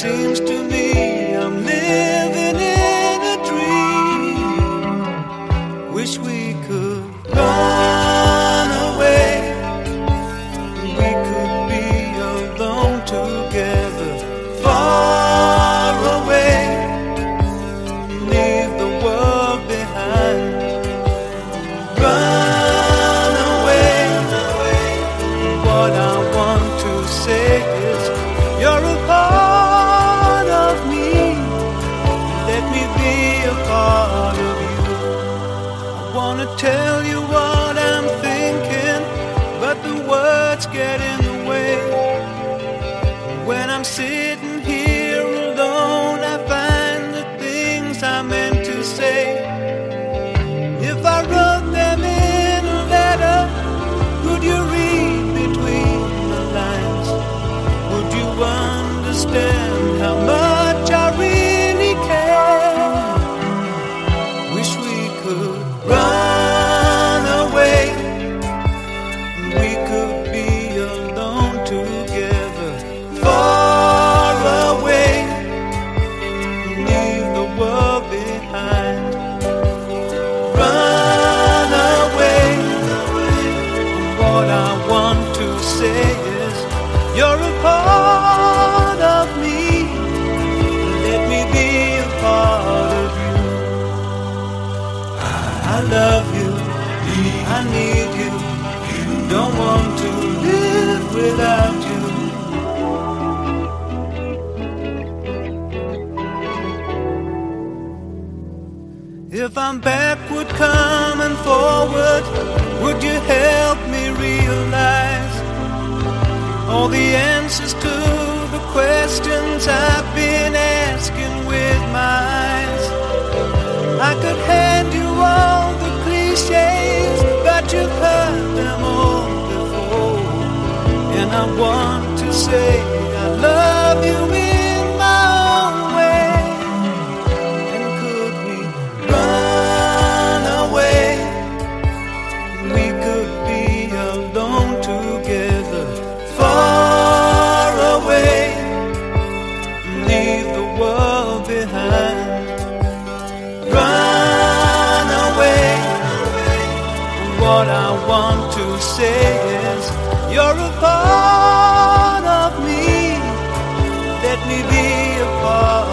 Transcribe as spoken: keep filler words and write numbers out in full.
seems to me I'm living in a dream. Wish we could run away, we could be alone together, far away, leave the world behind. Run away, what I want to say is you're a part of me, let me be a part of you. I wanna tell you what I'm thinking, but the words get in the way. When I'm sitting here alone, I find the things I meant to say. If I wrote them in a letter, could you read between the lines? Would you understand how much I really care? Wish we could run away, we could be alone together, far away, leave the world behind. Run away, what I want to say is you're a part of me, let me be a part of you. I love you, I need you, don't want to live without you. If I'm backward coming forward, would you help me realize all the answers to the questions I've been asking with my eyes? I could hand you all the cliches, but you've heard them all before. And I want to say I love you in my own way. And could we run away? We could be alone together, far away, leave the world behind. Run away, what I want to say is you're a part of me, let me be a part